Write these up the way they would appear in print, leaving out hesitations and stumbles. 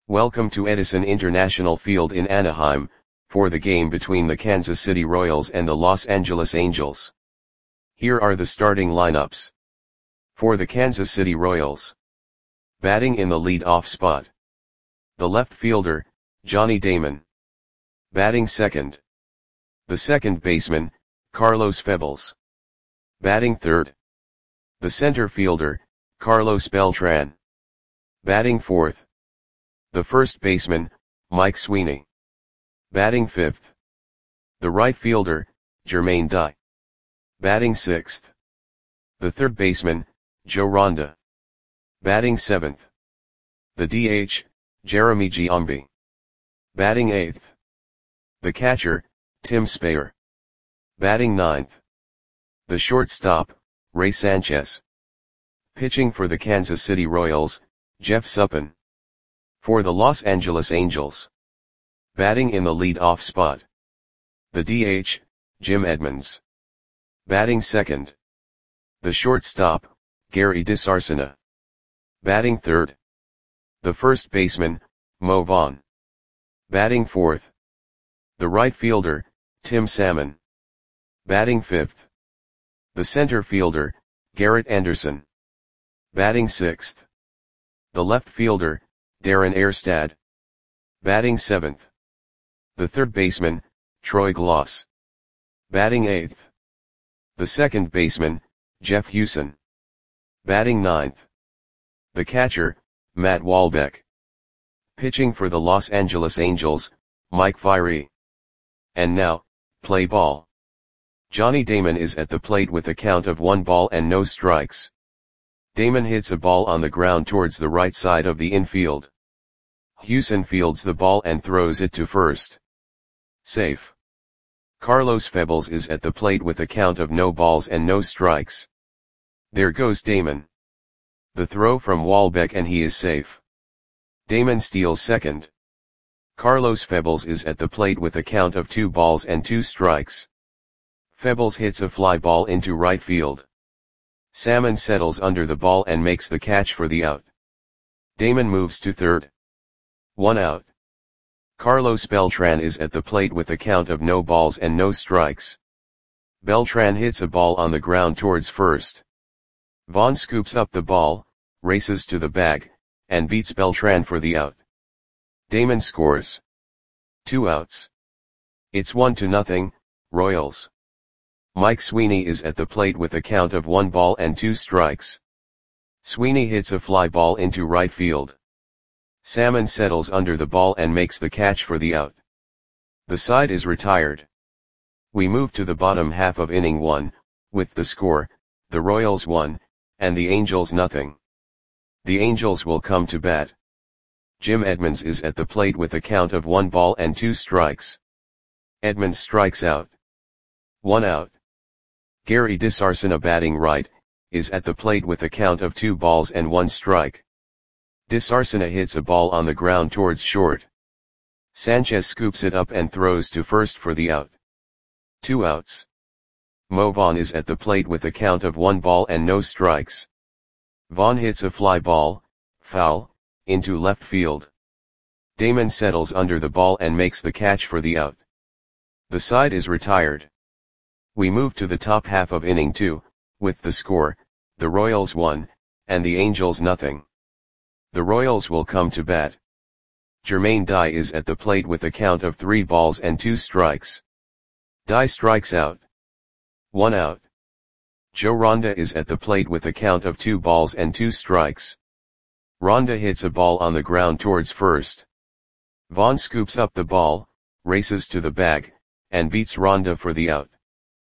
Welcome to Edison International Field in Anaheim, for the game between the Kansas City Royals and the Los Angeles Angels. Here are the starting lineups. For the Kansas City Royals. Batting in the lead-off spot. The left fielder, Johnny Damon. Batting second. The second baseman, Carlos Febles. Batting third. The center fielder, Carlos Beltran. Batting fourth. The first baseman, Mike Sweeney. Batting fifth. The right fielder, Jermaine Dye. Batting sixth. The third baseman, Joe Ronda. Batting seventh. The DH, Jeremy Giambi. Batting eighth. The catcher, Tim Speyer. Batting ninth. The shortstop, Ray Sanchez. Pitching for the Kansas City Royals, Jeff Suppan. For the Los Angeles Angels. Batting in the lead-off spot. The DH, Jim Edmonds. Batting second. The shortstop, Gary DiSarcina. Batting third. The first baseman, Mo Vaughn. Batting fourth. The right fielder, Tim Salmon. Batting fifth. The center fielder, Garrett Anderson. Batting sixth. The left fielder, Darren Erstad. Batting seventh. The third baseman, Troy Gloss. Batting eighth. The second baseman, Jeff Hewson. Batting ninth. The catcher, Matt Walbeck. Pitching for the Los Angeles Angels, Mike Firey. And now, play ball. Johnny Damon is at the plate with a count of 1 ball and no strikes. Damon hits a ball on the ground towards the right side of the infield. Hewson fields the ball and throws it to first. Safe. Carlos Febles is at the plate with a count of no balls and no strikes. There goes Damon. The throw from Walbeck and he is safe. Damon steals second. Carlos Febles is at the plate with a count of 2 balls and 2 strikes. Febles hits a fly ball into right field. Salmon settles under the ball and makes the catch for the out. Damon moves to third. 1 out. Carlos Beltran is at the plate with a count of no balls and no strikes. Beltran hits a ball on the ground towards first. Vaughn scoops up the ball, races to the bag, and beats Beltran for the out. Damon scores. 2 outs. It's 1-0, Royals. Mike Sweeney is at the plate with a count of 1 ball and 2 strikes. Sweeney hits a fly ball into right field. Salmon settles under the ball and makes the catch for the out. The side is retired. We move to the bottom half of inning 1, with the score, the Royals 1, and the Angels 0. The Angels will come to bat. Jim Edmonds is at the plate with a count of 1 ball and 2 strikes. Edmonds strikes out. 1 out. Gary DiSarcina batting right, is at the plate with a count of 2 balls and 1 strike. DiSarcina hits a ball on the ground towards short. Sanchez scoops it up and throws to first for the out. 2 outs. Mo Vaughn is at the plate with a count of 1 ball and no strikes. Vaughn hits a fly ball, foul, into left field. Damon settles under the ball and makes the catch for the out. The side is retired. We move to the top half of inning 2, with the score, the Royals 1, and the Angels 0. The Royals will come to bat. Jermaine Dye is at the plate with a count of 3 balls and 2 strikes. Dye strikes out. 1 out. Joe Ronda is at the plate with a count of 2 balls and 2 strikes. Ronda hits a ball on the ground towards first. Vaughn scoops up the ball, races to the bag, and beats Ronda for the out.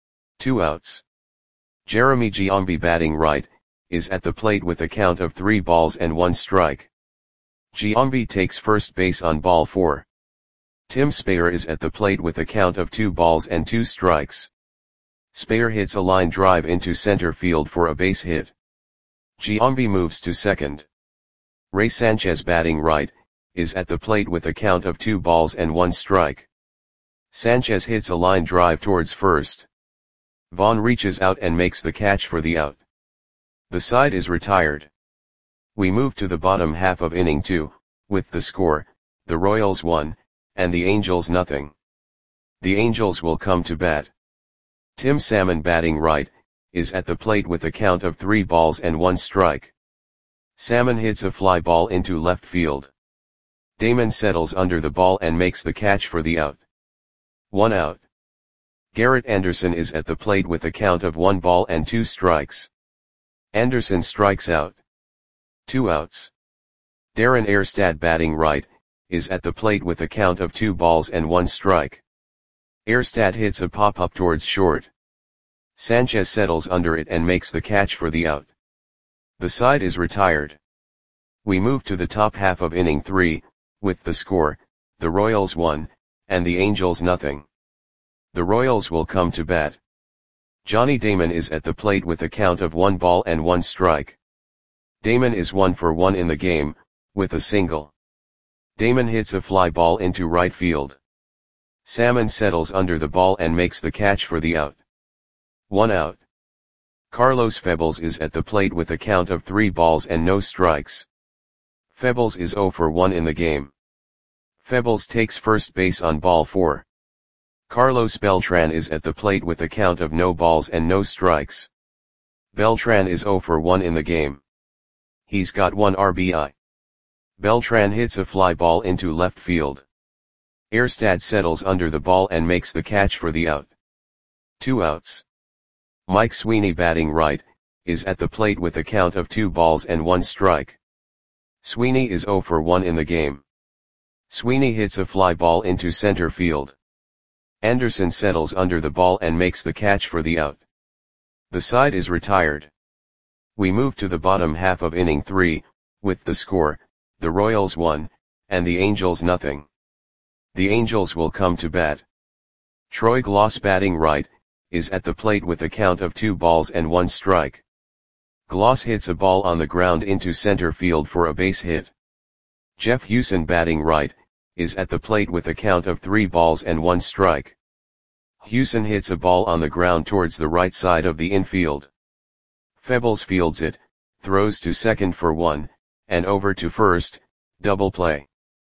2 outs. Jeremy Giambi batting right, is at the plate with a count of 3 balls and 1 strike. Giambi takes first base on ball 4. Tim Speyer is at the plate with a count of 2 balls and 2 strikes. Speyer hits a line drive into center field for a base hit. Giambi moves to second. Ray Sanchez batting right, is at the plate with a count of 2 balls and 1 strike. Sanchez hits a line drive towards first. Vaughn reaches out and makes the catch for the out. The side is retired. We move to the bottom half of inning 2, With the score, the Royals 1, and the Angels nothing. The Angels will come to bat. Tim Salmon batting right, is at the plate with a count of 3 balls and 1 strike. Salmon hits a fly ball into left field. Damon settles under the ball and makes the catch for the out. 1 out. Garrett Anderson is at the plate with a count of 1 ball and 2 strikes. Anderson strikes out. 2 outs. Darren Erstad batting right, is at the plate with a count of 2 balls and 1 strike. Erstad hits a pop-up towards short. Sanchez settles under it and makes the catch for the out. The side is retired. We move to the top half of inning 3, with the score, the Royals 1, and the Angels nothing. The Royals will come to bat. Johnny Damon is at the plate with a count of 1 ball and 1 strike. Damon is 1 for 1 in the game, with a single. Damon hits a fly ball into right field. Salmon settles under the ball and makes the catch for the out. 1 out. Carlos Febles is at the plate with a count of 3 balls and no strikes. Febles is 0 for 1 in the game. Febles takes first base on ball 4. Carlos Beltran is at the plate with a count of no balls and no strikes. Beltran is 0 for 1 in the game. He's got 1 RBI. Beltran hits a fly ball into left field. Erstad settles under the ball and makes the catch for the out. 2 outs. Mike Sweeney batting right, is at the plate with a count of 2 balls and 1 strike. Sweeney is 0 for 1 in the game. Sweeney hits a fly ball into center field. Anderson settles under the ball and makes the catch for the out. The side is retired. We move to the bottom half of inning 3, with the score, the Royals 1, and the Angels nothing. The Angels will come to bat. Troy Gloss batting right, is at the plate with a count of 2 balls and 1 strike. Gloss hits a ball on the ground into center field for a base hit. Jeff Hewson batting right, is at the plate with a count of 3 balls and 1 strike. Hewson hits a ball on the ground towards the right side of the infield. Febles fields it, throws to second for 1, and over to first, double play.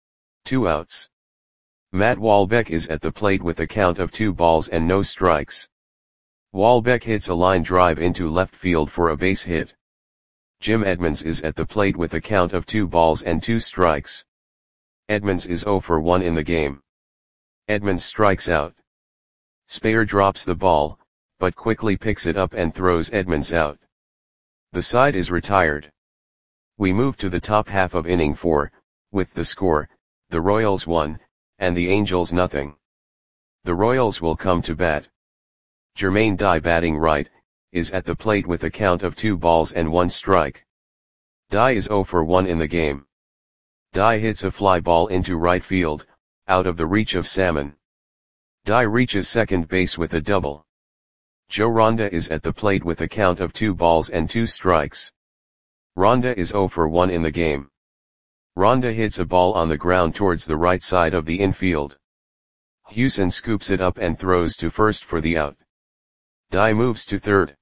2 outs. Matt Walbeck is at the plate with a count of 2 balls and no strikes. Walbeck hits a line drive into left field for a base hit. Jim Edmonds is at the plate with a count of 2 balls and 2 strikes. Edmonds is 0 for 1 in the game. Edmonds strikes out. Speyer drops the ball, but quickly picks it up and throws Edmonds out. The side is retired. We move to the top half of inning 4, with the score, the Royals 1, and the Angels nothing. The Royals will come to bat. Jermaine Dye batting right, is at the plate with a count of 2 balls and 1 strike. Dye is 0 for 1 in the game. Dye hits a fly ball into right field, out of the reach of Salmon. Dye reaches second base with a double. Joe Ronda is at the plate with a count of 2 balls and 2 strikes. Ronda is 0 for 1 in the game. Ronda hits a ball on the ground towards the right side of the infield. Hewson scoops it up and throws to first for the out. Dye moves to third.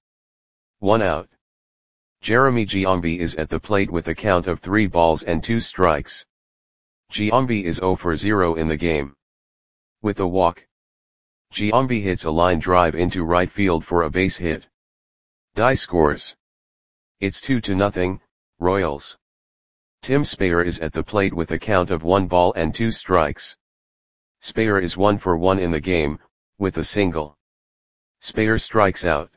1 out. Jeremy Giambi is at the plate with a count of 3 balls and 2 strikes. Giambi is 0 for 0 in the game. With a walk, Giambi hits a line drive into right field for a base hit. Dye scores. It's 2-0, Royals. Tim Speyer is at the plate with a count of 1 ball and 2 strikes. Speyer is 1 for 1 in the game, with a single. Speyer strikes out.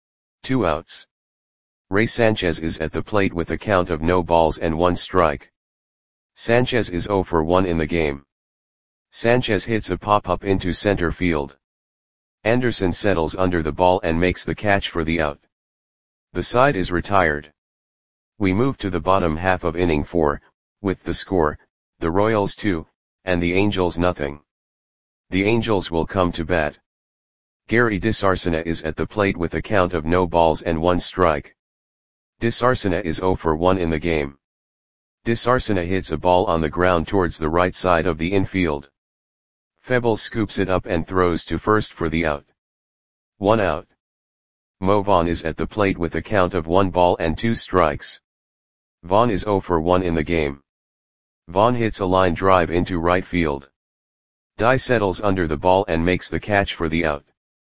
2 outs. Ray Sanchez is at the plate with a count of no balls and 1 strike. Sanchez is 0 for 1 in the game. Sanchez hits a pop-up into center field. Anderson settles under the ball and makes the catch for the out. The side is retired. We move to the bottom half of inning 4, with the score, the Royals 2, and the Angels nothing. The Angels will come to bat. Gary DeSarcina is at the plate with a count of no balls and 1 strike. DeSarcina is 0 for 1 in the game. DeSarcina hits a ball on the ground towards the right side of the infield. Febles scoops it up and throws to first for the out. 1 out. Mo Vaughn is at the plate with a count of 1 ball and 2 strikes. Vaughn is 0 for 1 in the game. Vaughn hits a line drive into right field. Dye settles under the ball and makes the catch for the out.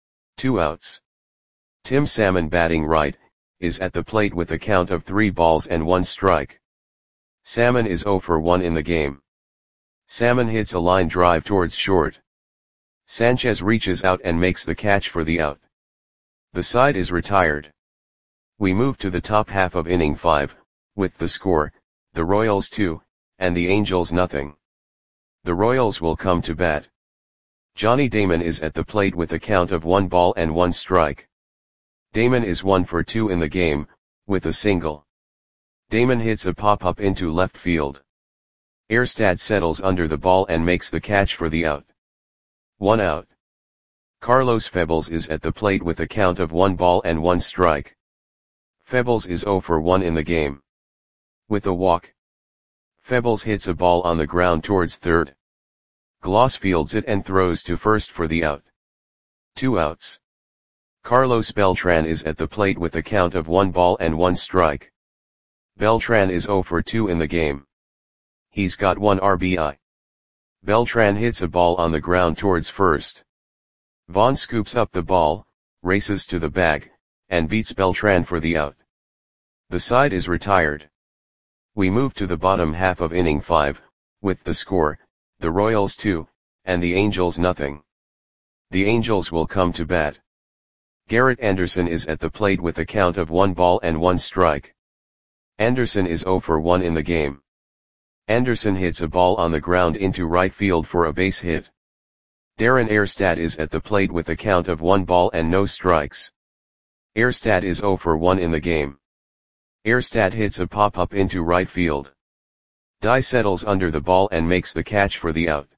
2 outs. Tim Salmon, batting right, is at the plate with a count of 3 balls and 1 strike. Salmon is 0 for 1 in the game. Salmon hits a line drive towards short. Sanchez reaches out and makes the catch for the out. The side is retired. We move to the top half of inning 5, with the score, the Royals 2, and the Angels nothing. The Royals will come to bat. Johnny Damon is at the plate with a count of 1 ball and 1 strike. Damon is 1 for 2 in the game, with a single. Damon hits a pop-up into left field. Erstad settles under the ball and makes the catch for the out. 1 out. Carlos Febles is at the plate with a count of 1 ball and 1 strike. Febles is 0 for 1 in the game. With a walk. Febles hits a ball on the ground towards third. Gloss fields it and throws to first for the out. 2 outs. Carlos Beltran is at the plate with a count of 1 ball and 1 strike. Beltran is 0 for 2 in the game. He's got 1 RBI. Beltran hits a ball on the ground towards first. Vaughn scoops up the ball, races to the bag, and beats Beltran for the out. The side is retired. We move to the bottom half of inning 5, with the score, the Royals 2, and the Angels nothing. The Angels will come to bat. Garrett Anderson is at the plate with a count of 1 ball and 1 strike. Anderson is 0 for 1 in the game. Anderson hits a ball on the ground into right field for a base hit. Darren Erstad is at the plate with a count of 1 ball and no strikes. Erstad is 0 for 1 in the game. Erstad hits a pop-up into right field. Dye settles under the ball and makes the catch for the out.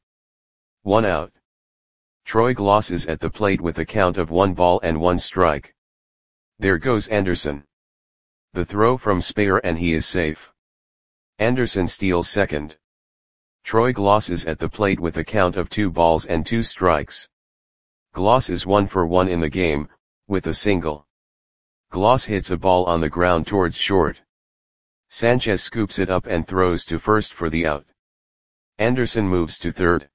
1 out. Troy Gloss is at the plate with a count of 1 ball and 1 strike. There goes Anderson. The throw from Speyer and he is safe. Anderson steals second. Troy Gloss is at the plate with a count of 2 balls and 2 strikes. Gloss is 1 for 1 in the game, with a single. Gloss hits a ball on the ground towards short. Sanchez scoops it up and throws to first for the out. Anderson moves to third.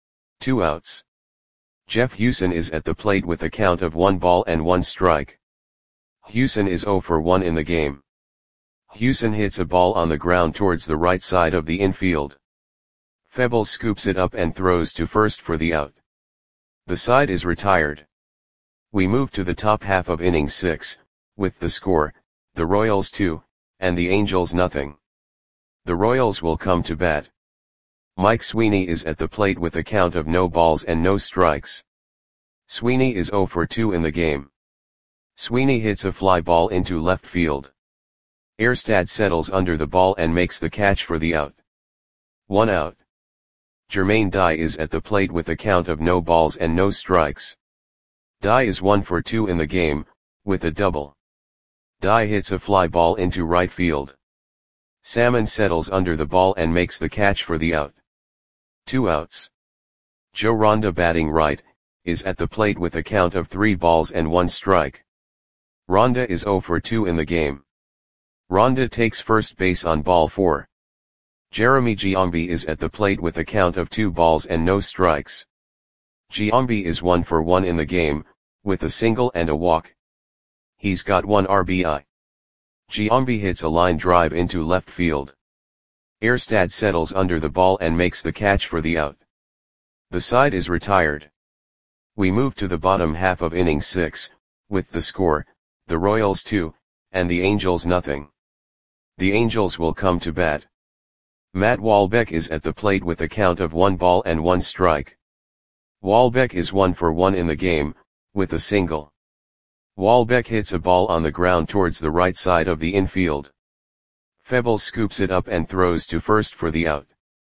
2 outs. Jeff Hewson is at the plate with a count of 1 ball and 1 strike. Hewson is 0 for 1 in the game. Hewson hits a ball on the ground towards the right side of the infield. Febles scoops it up and throws to first for the out. The side is retired. We move to the top half of inning 6, with the score, the Royals 2, and the Angels nothing. The Royals will come to bat. Mike Sweeney is at the plate with a count of no balls and no strikes. Sweeney is 0 for 2 in the game. Sweeney hits a fly ball into left field. Erstad settles under the ball and makes the catch for the out. 1 out. Jermaine Dye is at the plate with a count of no balls and no strikes. Dye is 1 for 2 in the game, with a double. Dye hits a fly ball into right field. Salmon settles under the ball and makes the catch for the out. 2 outs. Joe Ronda, batting right, is at the plate with a count of 3 balls and 1 strike. Ronda is 0 for 2 in the game. Ronda takes first base on ball 4. Jeremy Giambi is at the plate with a count of 2 balls and no strikes. Giambi is 1 for 1 in the game, with a single and a walk. He's got 1 RBI. Giambi hits a line drive into left field. Erstad settles under the ball and makes the catch for the out. The side is retired. We move to the bottom half of inning 6, with the score, the Royals 2, and the Angels nothing. The Angels will come to bat. Matt Walbeck is at the plate with a count of 1 ball and 1 strike. Walbeck is 1 for 1 in the game, with a single. Walbeck hits a ball on the ground towards the right side of the infield. Febles scoops it up and throws to first for the out.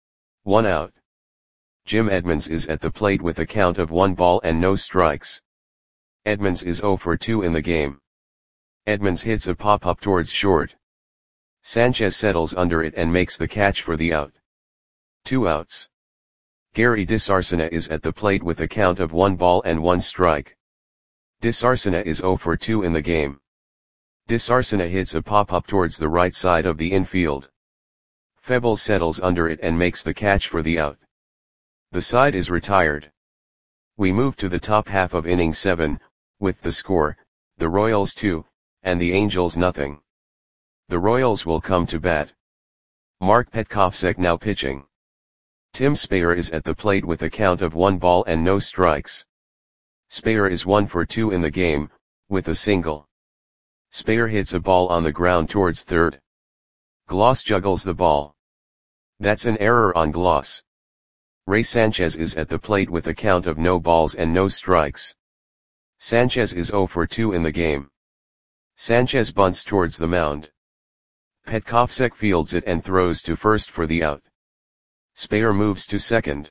1 out. Jim Edmonds is at the plate with a count of 1 ball and no strikes. Edmonds is 0 for 2 in the game. Edmonds hits a pop-up towards short. Sanchez settles under it and makes the catch for the out. 2 outs. Gary DeSarcina is at the plate with a count of 1 ball and 1 strike. DeSarcina is 0 for 2 in the game. DeSarcina hits a pop-up towards the right side of the infield. Febbles settles under it and makes the catch for the out. The side is retired. We move to the top half of inning 7, with the score, the Royals 2, and the Angels nothing. The Royals will come to bat. Mark Petkovsek now pitching. Tim Speyer is at the plate with a count of 1 ball and no strikes. Speyer is 1 for 2 in the game, with a single. Speyer hits a ball on the ground towards third. Gloss juggles the ball. That's an error on Gloss. Ray Sanchez is at the plate with a count of no balls and no strikes. Sanchez is 0 for 2 in the game. Sanchez bunts towards the mound. Petkovsek fields it and throws to first for the out. Speyer moves to second.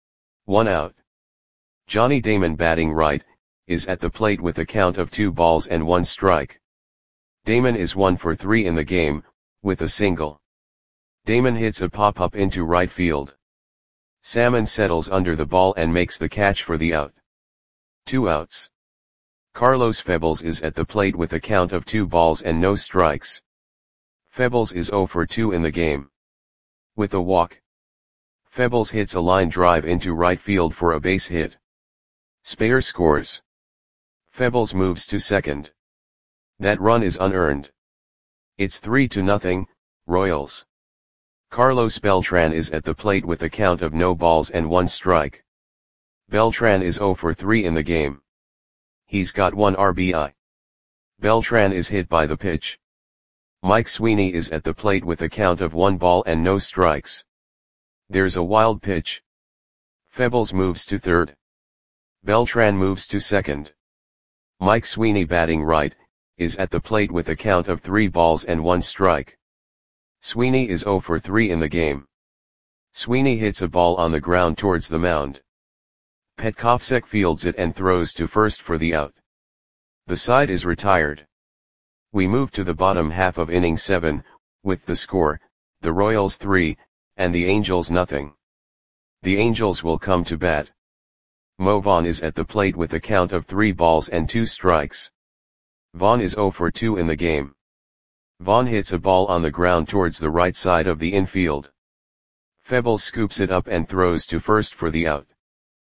1 out. Johnny Damon batting right, is at the plate with a count of 2 balls and 1 strike. Damon is 1 for 3 in the game, with a single. Damon hits a pop-up into right field. Salmon settles under the ball and makes the catch for the out. 2 outs. Carlos Febbles is at the plate with a count of 2 balls and no strikes. Febbles is 0 for 2 in the game. With a walk. Febbles hits a line drive into right field for a base hit. Speyer scores. Febbles moves to second. That run is unearned. It's 3-0, Royals. Carlos Beltran is at the plate with a count of no balls and 1 strike. Beltran is 0 for 3 in the game. He's got 1 RBI. Beltran is hit by the pitch. Mike Sweeney is at the plate with a count of 1 ball and no strikes. There's a wild pitch. Febbles moves to third. Beltran moves to second. Mike Sweeney batting right, is at the plate with a count of 3 balls and 1 strike. Sweeney is 0 for 3 in the game. Sweeney hits a ball on the ground towards the mound. Petkovsek fields it and throws to first for the out. The side is retired. We move to the bottom half of inning 7, with the score, the Royals 3, and the Angels nothing. The Angels will come to bat. Mo Vaughn is at the plate with a count of 3 balls and 2 strikes. Vaughn is 0 for 2 in the game. Vaughn hits a ball on the ground towards the right side of the infield. Febbles scoops it up and throws to first for the out.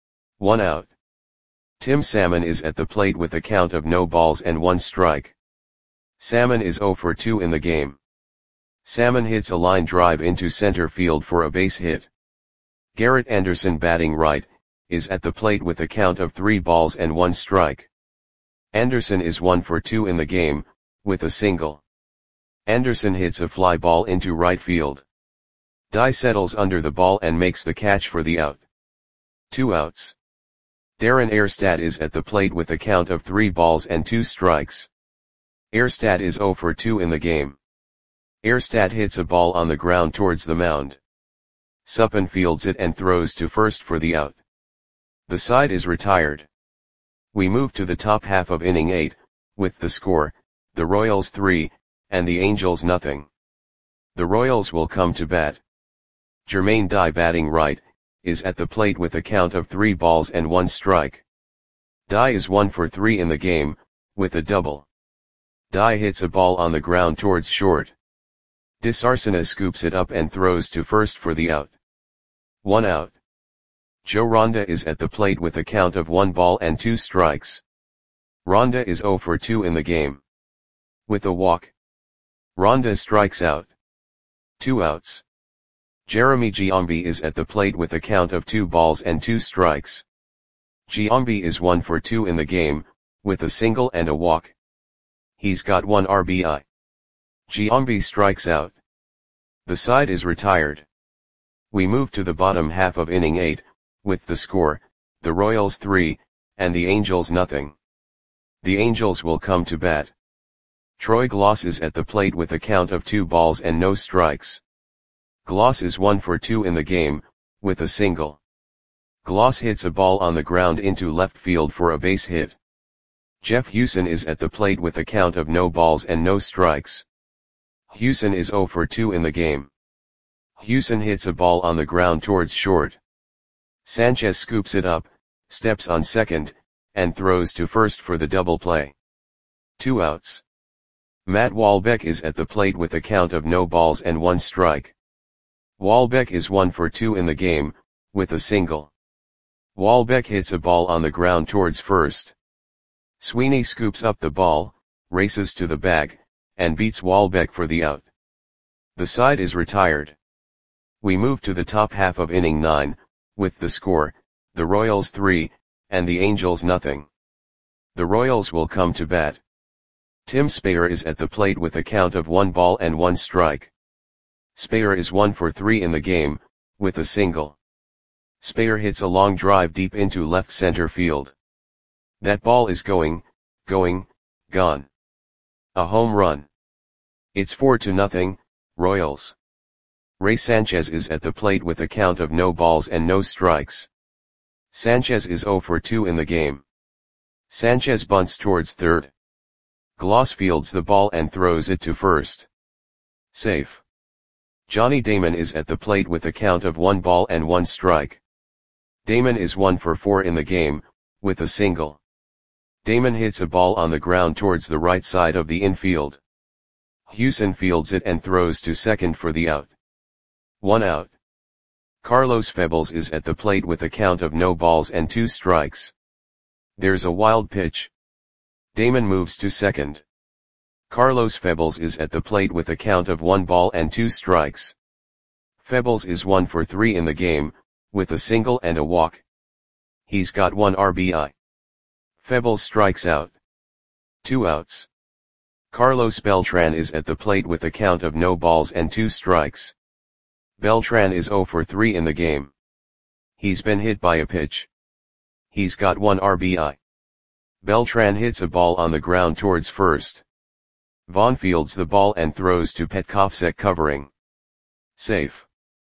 1 out. Tim Salmon is at the plate with a count of no balls and 1 strike. Salmon is 0 for 2 in the game. Salmon hits a line drive into center field for a base hit. Garrett Anderson batting right, is at the plate with a count of 3 balls and 1 strike. Anderson is 1 for 2 in the game, with a single. Anderson hits a fly ball into right field. Dye settles under the ball and makes the catch for the out. 2 outs. Darren Erstad is at the plate with a count of 3 balls and 2 strikes. Erstad is 0 for 2 in the game. Erstad hits a ball on the ground towards the mound. Suppen fields it and throws to first for the out. The side is retired. We move to the top half of inning 8, with the score, the Royals 3, and the Angels nothing. The Royals will come to bat. Jermaine Dye batting right, is at the plate with a count of 3 balls and 1 strike. Dye is 1 for 3 in the game, with a double. Dye hits a ball on the ground towards short. DeSarcina scoops it up and throws to first for the out. 1 out. Joe Ronda is at the plate with a count of 1 ball and 2 strikes. Ronda is 0 for 2 in the game. With a walk. Ronda strikes out. 2 outs. Jeremy Giambi is at the plate with a count of 2 balls and 2 strikes. Giambi is 1 for 2 in the game, with a single and a walk. He's got 1 RBI. Giambi strikes out. The side is retired. We move to the bottom half of inning 8, with the score, the Royals 3, and the Angels nothing. The Angels will come to bat. Troy Gloss is at the plate with a count of 2 balls and no strikes. Gloss is 1 for 2 in the game, with a single. Gloss hits a ball on the ground into left field for a base hit. Jeff Hewson is at the plate with a count of no balls and no strikes. Hewson is 0 for 2 in the game. Hewson hits a ball on the ground towards short. Sanchez scoops it up, steps on second, and throws to first for the double play. 2 outs. Matt Walbeck is at the plate with a count of no balls and 1 strike. Walbeck is 1 for 2 in the game, with a single. Walbeck hits a ball on the ground towards first. Sweeney scoops up the ball, races to the bag, and beats Walbeck for the out. The side is retired. We move to the top half of inning 9, with the score, the Royals 3, and the Angels nothing. The Royals will come to bat. Tim Speyer is at the plate with a count of 1 ball and 1 strike. Speyer is 1 for 3 in the game, with a single. Speyer hits a long drive deep into left center field. That ball is gone. A home run. It's 4-0, Royals. Ray Sanchez is at the plate with a count of no balls and no strikes. Sanchez is 0 for 2 in the game. Sanchez bunts towards third. Gloss fields the ball and throws it to first. Safe. Johnny Damon is at the plate with a count of 1 ball and 1 strike. Damon is 1 for 4 in the game, with a single. Damon hits a ball on the ground towards the right side of the infield. Hewson fields it and throws to second for the out. 1 out. Carlos Febles is at the plate with a count of no balls and 2 strikes. There's a wild pitch. Damon moves to second. Carlos Febles is at the plate with a count of 1 ball and 2 strikes. Febles is 1 for 3 in the game, with a single and a walk. He's got 1 RBI. Febles strikes out. 2 outs. Carlos Beltran is at the plate with a count of no balls and 2 strikes. Beltran is 0 for 3 in the game. He's been hit by a pitch. He's got 1 RBI. Beltran hits a ball on the ground towards first. Vaughn fields the ball and throws to Petkovsek covering. Safe.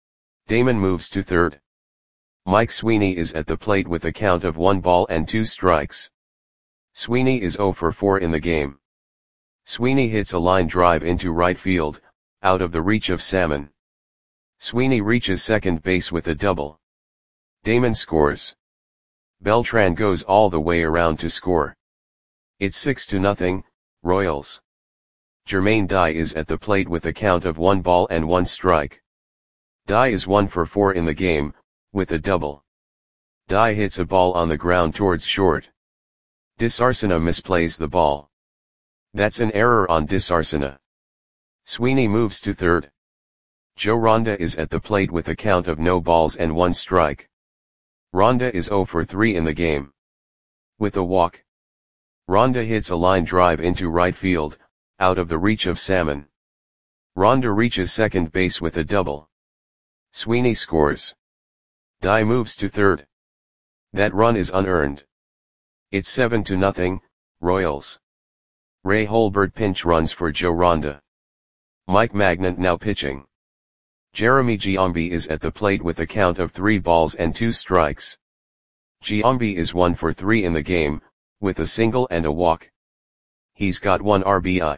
Damon moves to third. Mike Sweeney is at the plate with a count of 1 ball and 2 strikes. Sweeney is 0 for 4 in the game. Sweeney hits a line drive into right field, out of the reach of Salmon. Sweeney reaches second base with a double. Damon scores. Beltran goes all the way around to score. It's 6-0, Royals. Jermaine Dye is at the plate with a count of 1 ball and 1 strike. Dye is 1 for 4 in the game, with a double. Dye hits a ball on the ground towards short. Disarcina misplays the ball. That's an error on Disarcina. Sweeney moves to third. Joe Ronda is at the plate with a count of no balls and 1 strike. Ronda is 0 for 3 in the game. With a walk. Ronda hits a line drive into right field, out of the reach of Salmon. Ronda reaches second base with a double. Sweeney scores. Dye moves to third. That run is unearned. It's 7-0, Royals. Ray Holbert pinch runs for Joe Ronda. Mike Magnant now pitching. Jeremy Giambi is at the plate with a count of 3 balls and 2 strikes. Giambi is 1 for 3 in the game, with a single and a walk. He's got 1 RBI.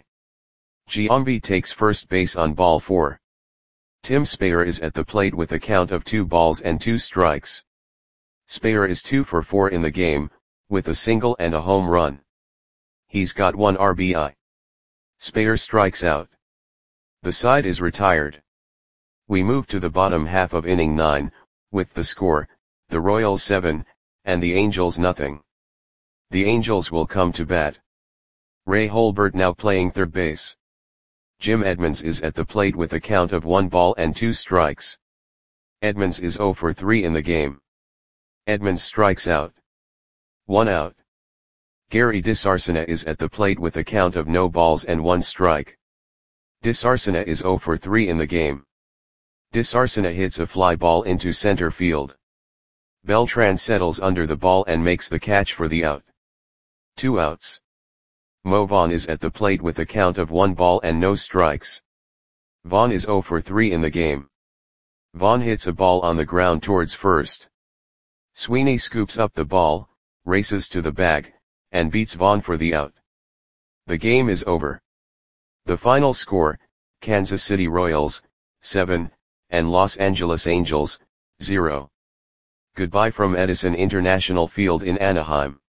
Giambi takes first base on ball 4. Tim Speyer is at the plate with a count of 2 balls and 2 strikes. Speyer is 2 for 4 in the game, with a single and a home run. He's got 1 RBI. Speyer strikes out. The side is retired. We move to the bottom half of inning 9, with the score, the Royals 7, and the Angels nothing. The Angels will come to bat. Ray Holbert now playing third base. Jim Edmonds is at the plate with a count of 1 ball and 2 strikes. Edmonds is 0 for 3 in the game. Edmonds strikes out. 1 out. Gary Disarcina is at the plate with a count of no balls and 1 strike. Disarcina is 0 for 3 in the game. Disarcina hits a fly ball into center field. Beltran settles under the ball and makes the catch for the out. 2 outs. Mo Vaughn is at the plate with a count of 1 ball and no strikes. Vaughn is 0 for 3 in the game. Vaughn hits a ball on the ground towards first. Sweeney scoops up the ball, races to the bag, and beats Vaughn for the out. The game is over. The final score, Kansas City Royals, 7, and Los Angeles Angels, 0. Goodbye from Edison International Field in Anaheim.